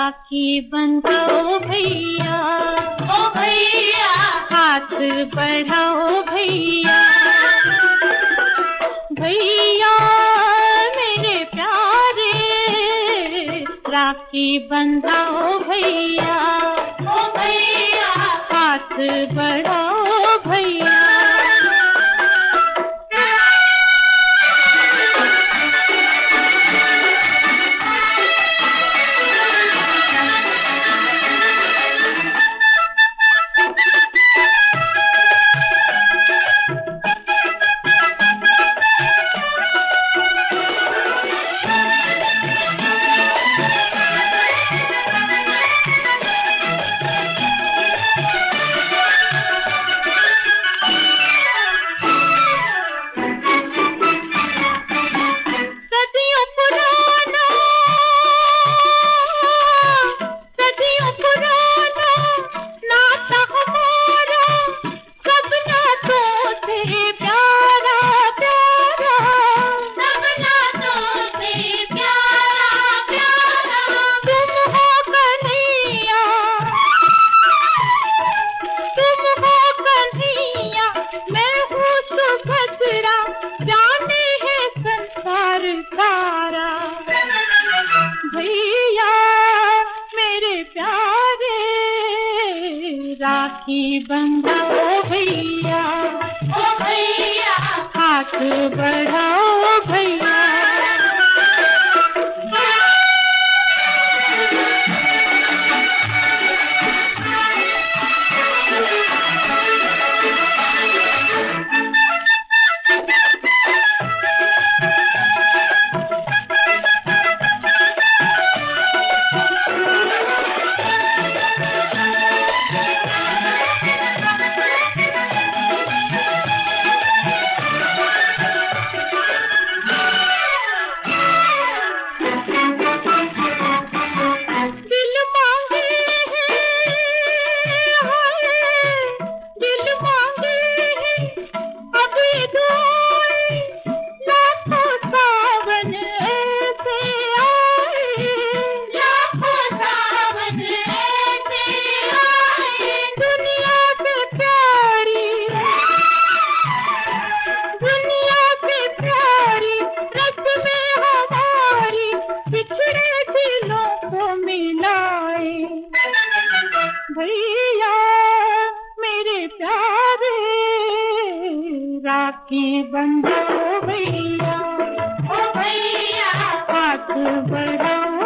राखी बंधाओ भैया, ओ भैया हाथ बढ़ाओ भैया। भैया मेरे प्यारे, राखी बंधाओ भैया, ओ भैया हाथ बढ़ाओ भैया। भैया मेरे प्यारे, राखी बंधाओ भैया, ओ भैया हाथ बढ़ाओ भैया। भैया मेरे प्यारे, राखी बंधाओ भैया, ओ भैया हाथ बढ़ाओ